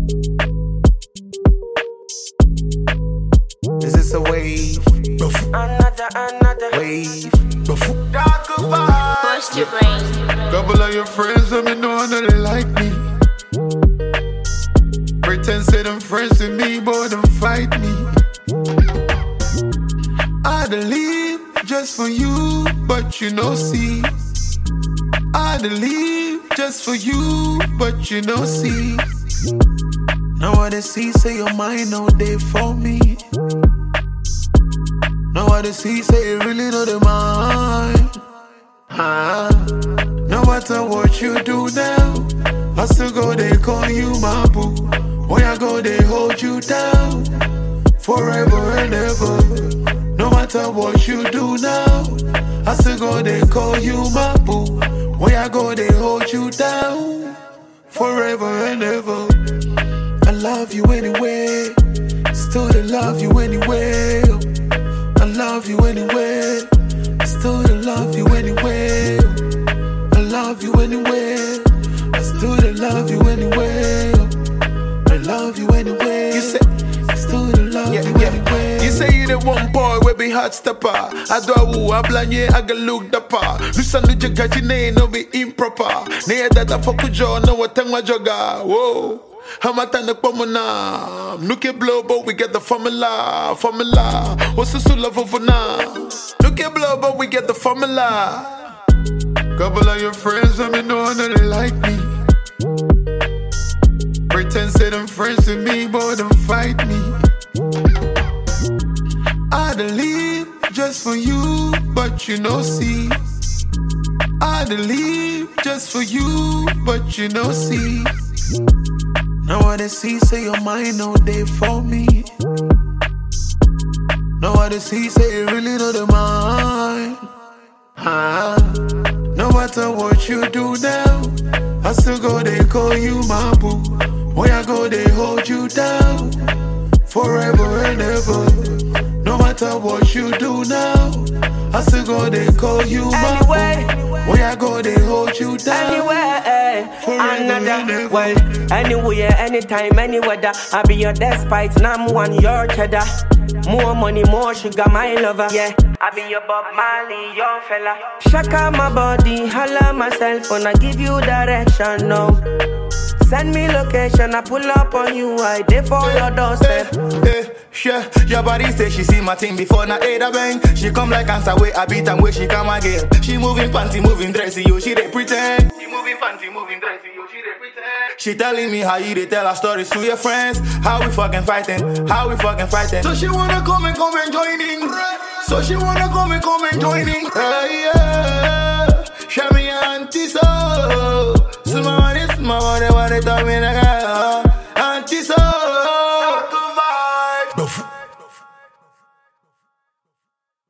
Is this a wave? Another Wave. dark vibe. Push your brain. Couple of your friends let me know that they like me. Pretend say them friends with me, but them fight me. I'd leave just for you, but you know see. I'd leave just for you, but you know see. Now what they see say your mind no day for me. Now what they see say you really know the mind. No matter what you do now, I still go they call you my boo. When I go they hold you down forever and ever. No matter what you do now, I still go they call you my boo. When I go they hold you down forever and ever. I love you anyway, still they love you anyway. I love you anyway, still they love you anyway. I love you anyway, I still they love you anyway. I love you anyway. You say, I still they love you anyway. You say you the one boy we be hot stepper. I do a woo, I blanye, I get looked up. Listen to your catchy name, no be improper. Near that I fuck with you, no what time my jogger. Whoa. I'm at the pomona. Look at blow, but we get the formula. What's the soul of for now? Look at blow, but we get the formula. Couple of your friends let me know that they like me. Pretend say them friends with me, but them fight me. I'd leave just for you, but you know see. I'd leave just for you, but you know see. Now what they see say your mind no day for me. Now what they see say you really know the mind. No matter what you do now, I still go they call you my boo. When I go they hold you down forever and ever. No matter what you do now, I still go they call you my boo. When I go they hold you down Another way, anywhere, anytime, any weather. I be your despite, now I'm one your cheddar. More money, more sugar, my lover. Yeah, I be your Bob Marley, your fella. Shaka my body, holla myself, and I give you direction now. Send me location, I pull up on you, I dey for your doorstep. Yeah, your body say she see my thing before na a bang. She come like answer way I beat and where she come again. She moving panty, moving dressy, yo, she dey pretend. She moving panty, moving dressy, yo, she dey pretend. She telling me how you dey tell her stories to your friends. How we fucking fighting, how we fucking fighting. So she wanna come and join in. So she wanna come and join in. Yeah.